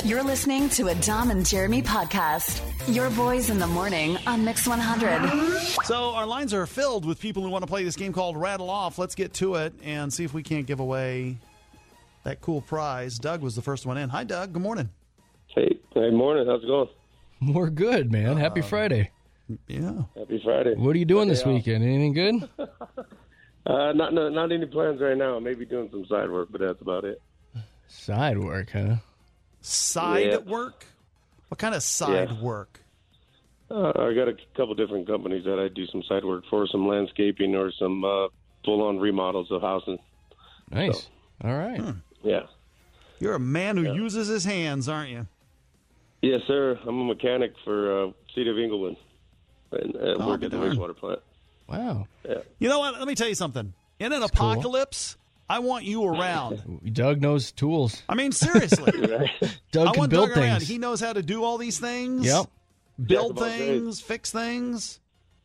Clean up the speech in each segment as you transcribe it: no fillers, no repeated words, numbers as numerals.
You're listening to a Dom and Jeremy podcast. Your boys in the morning on Mix 100. So our lines are filled with people who want to play this game called Rattle Off. Let's get to it and see if we can't give away that cool prize. Doug was the first one in. Hi, Doug. Good morning. Hey, morning. How's it going? We're good, man. Happy Friday. Yeah. Happy Friday. What are you doing this weekend? Anything good? Not any plans right now. Maybe doing some side work, but that's about it. Side work, huh? Side work? What kind of side work? I got a couple different companies that I do some side work for, some landscaping or some full-on remodels of houses. Nice. So, all right. Yeah. You're a man who uses his hands, aren't you? Yes, sir. I'm a mechanic for City of Englewood and work at the wastewater plant. Wow. Yeah. You know what? Let me tell you something. In an apocalypse, I want you around. Doug knows tools. I mean, seriously. Doug can build Doug things. around. He knows how to do all these things. Yep. Build things, fix things.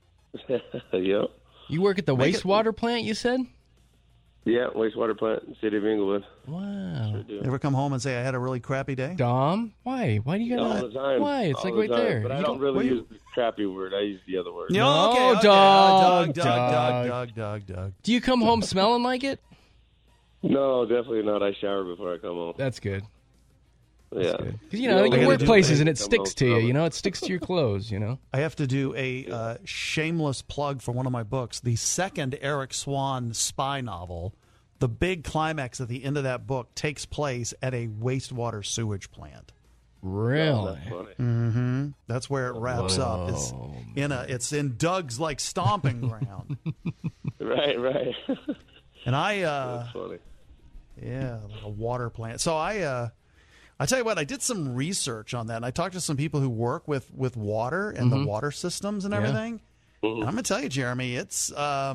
Yep. You work at the wastewater plant, you said? Yeah, wastewater plant in City of Englewood. Wow. Sure do. Ever come home and say, I had a really crappy day? Dom? Why? Why do you All gotta... the time. Why? It's All like the right time. there. But I don't really use the crappy word. I use the other word. No, okay. Doug. Doug. Do you come home smelling like it? No, definitely not. I shower before I come home. That's good. Yeah. Because, you know, you work places and it sticks to you, home. you know? It sticks to your clothes, you know? I have to do a shameless plug for one of my books. The second Eric Swan spy novel, the big climax at the end of that book takes place at a wastewater sewage plant. Really? That's funny. Mm-hmm. That's where it wraps up. It's in Doug's like stomping ground. Right. And That's funny. yeah, like a water plant. So I tell you what, I did some research on that, and I talked to some people who work with water and the water systems and everything. And I'm going to tell you, Jeremy, it's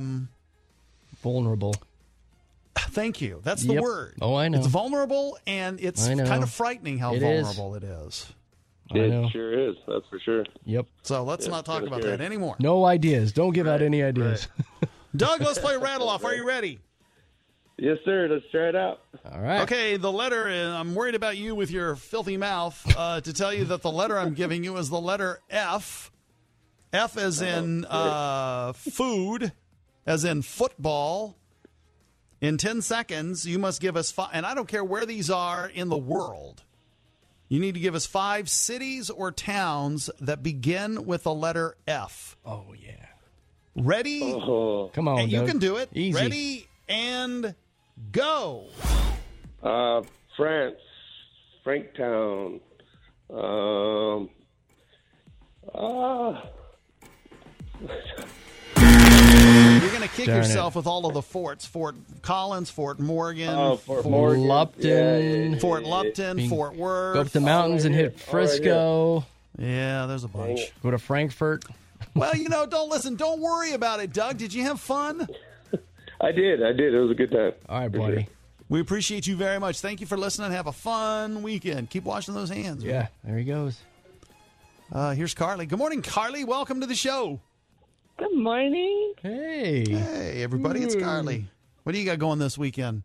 vulnerable. Thank you. That's the word. Oh, I know. It's vulnerable, and it's kind of frightening how vulnerable it is. It sure is. That's for sure. Yep. So let's not talk about that anymore. No ideas. Don't give out any ideas. Right. Doug, let's play Rattle Off. Are you ready? Yes, sir. Let's try it out. All right. Okay, the letter, I'm worried about you with your filthy mouth to tell you that the letter I'm giving you is the letter F. F as in food, as in football. In 10 seconds, you must give us 5, and I don't care where these are in the world. You need to give us 5 cities or towns that begin with the letter F. Oh, yeah. Ready? Oh. Come on, You Doug. can do it. Easy. Ready and go. France, Franktown. You're going to kick yourself with all of the forts. Fort Collins, Fort Morgan, Fort Morgan. Lupton. Fort Lupton, Fort Worth. Go up the mountains and hit Frisco. Yeah, there's a bunch. Go to Frankfurt. Well, don't worry about it, Doug. Did you have fun? I did. It was a good time. All right, buddy. We appreciate you very much. Thank you for listening. Have a fun weekend. Keep washing those hands. Yeah, there he goes. Here's Carly. Good morning, Carly. Welcome to the show. Good morning. Hey. Hey, everybody. It's Carly. What do you got going this weekend?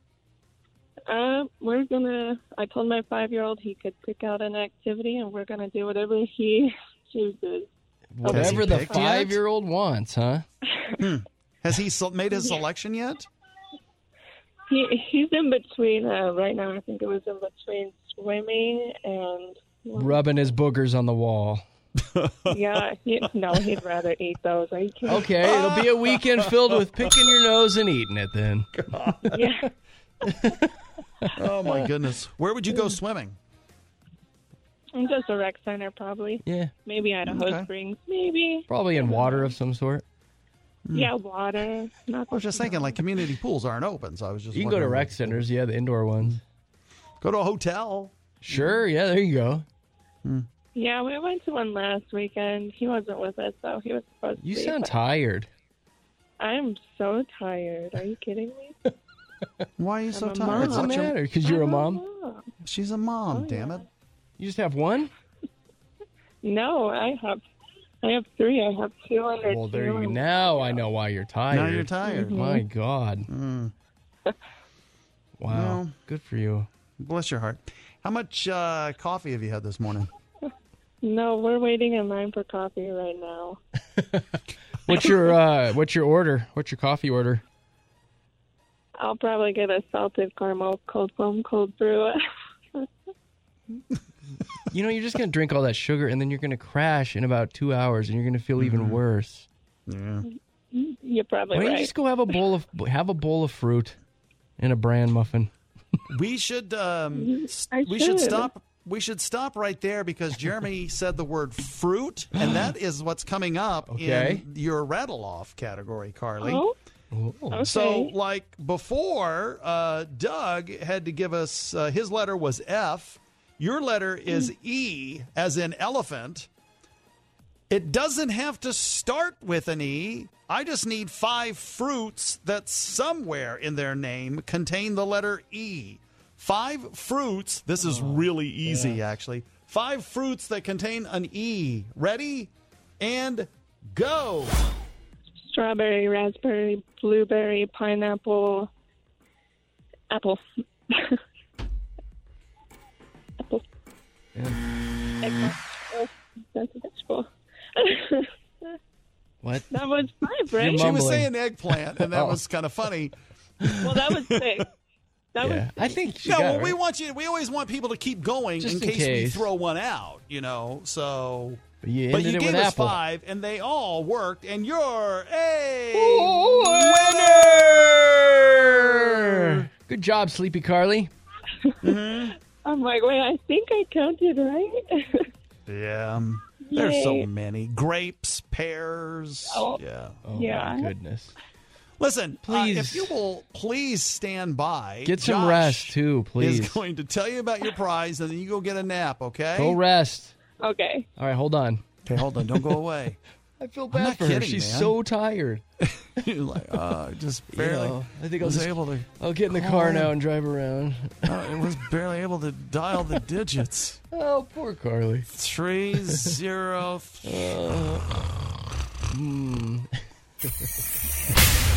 I told my 5-year-old he could pick out an activity, and we're going to do whatever he chooses. Whatever the 5-year-old wants, huh? Has he made his selection yet? He's in between. Right now, I think it was in between swimming and... Rubbing his boogers on the wall. Yeah, he'd rather eat those. Are you kidding? Okay, it'll be a weekend filled with picking your nose and eating it then. Yeah. Oh, my goodness. Where would you go swimming? Just a rec center, probably. Yeah. Maybe Idaho Springs. Maybe. Probably in water of some sort. Yeah, water. I was just thinking, like, community pools aren't open, so I was just You can go to wondering. rec centers, the indoor ones. Go to a hotel. Sure, yeah, there you go. Yeah, we went to one last weekend. He wasn't with us, though. He was supposed to You be. sound tired. I'm so tired. Are you kidding me? Why are you so I'm a tired? mom. What's the matter? Because you're a mom? She's a mom, damn it. You just have one? No, I have 3. I have 2 under 2. Well, there you go. Now I know why you're tired. Now you're tired. My God. Wow. Well, Good for you. Bless your heart. How much coffee have you had this morning? No, we're waiting in line for coffee right now. What's your order? What's your coffee order? I'll probably get a salted caramel cold foam cold brew. You know, you're just going to drink all that sugar, and then you're going to crash in about 2 hours, and you're going to feel even worse. Yeah. You're probably Why don't you right. just go have a bowl of fruit and a bran muffin? We should We should stop right there because Jeremy said the word fruit, and that is what's coming up in your rattle off category, Carly. Oh, Okay. So, like before, Doug had to give us his letter was F. Your letter is E, as in elephant. It doesn't have to start with an E. I just need 5 fruits that somewhere in their name contain the letter E. 5 fruits. This is really easy, actually. 5 fruits that contain an E. Ready? And go. strawberry, raspberry, blueberry, pineapple, apple. Apple. Eggplant. Oh, that's a vegetable. What? That was 5, right? You're She was mumbling. saying eggplant, and that was kind of funny. Well, that was 6. That was Yeah, I think she No, got well, it, we right? want you. We always want people to keep going Just in in case we case. throw one out. You know, so. But you But ended you it gave with us apple. 5, and they all worked, and you're a Winner! Good job, Sleepy Carly. I'm like, wait, I think I counted right. Yeah. There's so Yay. many. Grapes, pears. Oh. Yeah. Oh, Yeah. my goodness. Listen, Please. if you will please stand by. Get some Josh rest, too, please. is going to tell you about your prize, and then you go get a nap, okay? Go rest. Okay. All right, hold on. Okay, hold on. Don't go away. I feel I'm bad not for her. kidding, She's man. so tired. You're like, just barely. You know, I think I'll was just able to. I'll get in the car now and drive around. It was barely able to dial the digits. Oh, poor Carly. 3-0.